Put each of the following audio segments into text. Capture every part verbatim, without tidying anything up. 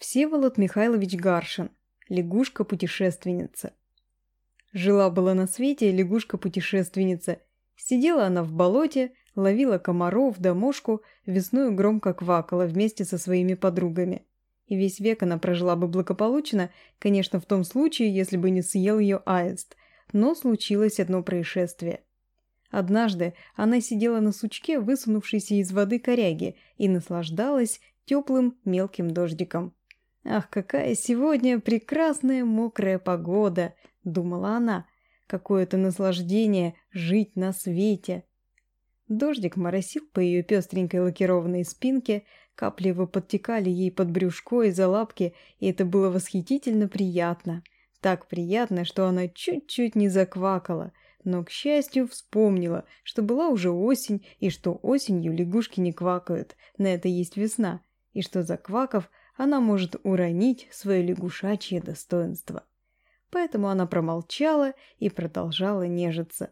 Всеволод Михайлович Гаршин. Лягушка-путешественница. Жила-была на свете лягушка-путешественница. Сидела она в болоте, ловила комаров да мошку, весною громко квакала вместе со своими подругами. И весь век она прожила бы благополучно, конечно, в том случае, если бы не съел ее аист. Но случилось одно происшествие. Однажды она сидела на сучке, высунувшейся из воды коряги, и наслаждалась теплым мелким дождиком. «Ах, какая сегодня прекрасная мокрая погода!» — думала она. «Какое-то наслаждение жить на свете!» Дождик моросил по ее пестренькой лакированной спинке, капли его подтекали ей под брюшко и за лапки, и это было восхитительно приятно. Так приятно, что она чуть-чуть не заквакала, но, к счастью, вспомнила, что была уже осень, и что осенью лягушки не квакают, на это есть весна, и что, заквакав, она может уронить свое лягушачье достоинство. Поэтому она промолчала и продолжала нежиться.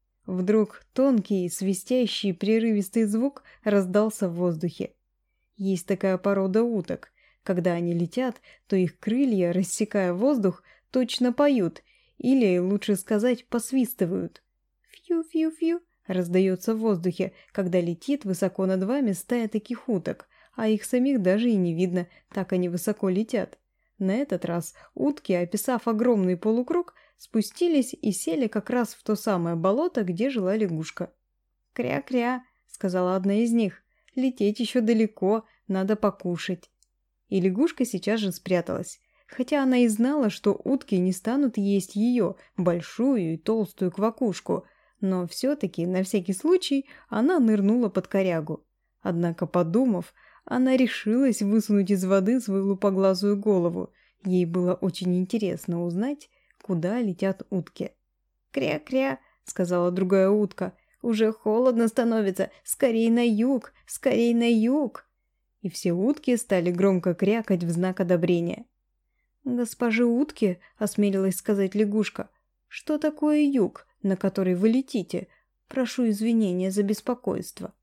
Вдруг тонкий, свистящий, прерывистый звук раздался в воздухе. Есть такая порода уток. Когда они летят, то их крылья, рассекая воздух, точно поют, или, лучше сказать, посвистывают. «Фью-фью-фью» раздается в воздухе, когда летит высоко над вами стая таких уток, а их самих даже и не видно, так они высоко летят. На этот раз утки, описав огромный полукруг, спустились и сели как раз в то самое болото, где жила лягушка. «Кря-кря», — сказала одна из них, — «лететь еще далеко, надо покушать». И лягушка сейчас же спряталась, хотя она и знала, что утки не станут есть ее, большую и толстую квакушку, но все-таки, на всякий случай, она нырнула под корягу. Однако, подумав, она решилась высунуть из воды свою лупоглазую голову. Ей было очень интересно узнать, куда летят утки. «Кря-кря», — сказала другая утка, — «уже холодно становится, скорей на юг, скорей на юг». И все утки стали громко крякать в знак одобрения. «Госпожи утки», — осмелилась сказать лягушка, — «что такое юг, на который вы летите? Прошу извинения за беспокойство».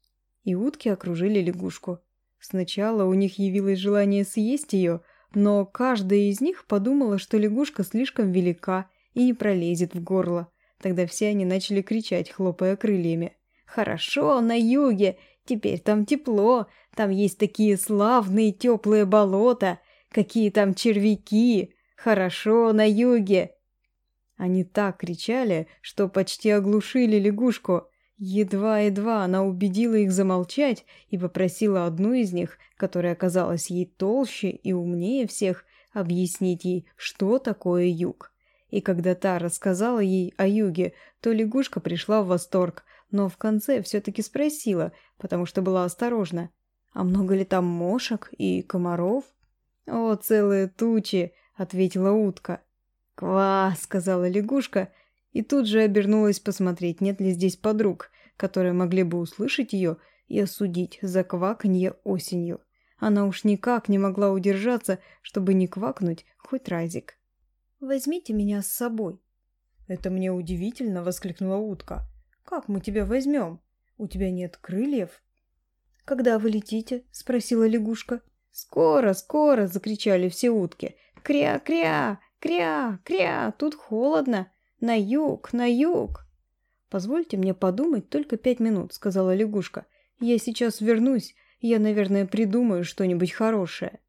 И утки окружили лягушку. Сначала у них явилось желание съесть ее, но каждая из них подумала, что лягушка слишком велика и не пролезет в горло. Тогда все они начали кричать, хлопая крыльями. «Хорошо, на юге! Теперь там тепло! Там есть такие славные теплые болота! Какие там червяки! Хорошо, на юге!» Они так кричали, что почти оглушили лягушку. Едва-едва она убедила их замолчать и попросила одну из них, которая оказалась ей толще и умнее всех, объяснить ей, что такое юг. И когда та рассказала ей о юге, то лягушка пришла в восторг, но в конце все-таки спросила, потому что была осторожна: «А много ли там мошек и комаров?» «О, целые тучи!» — ответила утка. «Ква!» — сказала лягушка, и тут же обернулась посмотреть, нет ли здесь подруг, которые могли бы услышать ее и осудить за кваканье осенью. Она уж никак не могла удержаться, чтобы не квакнуть хоть разик. «Возьмите меня с собой». «Это мне удивительно!» — воскликнула утка. «Как мы тебя возьмем? У тебя нет крыльев?» «Когда вы летите?» — спросила лягушка. «Скоро, скоро!» — закричали все утки. «Кря-кря! Кря! Кря! Тут холодно! На юг! На юг!» «Позвольте мне подумать только пять минут», — сказала лягушка. «Я сейчас вернусь, я, наверное, придумаю что-нибудь хорошее».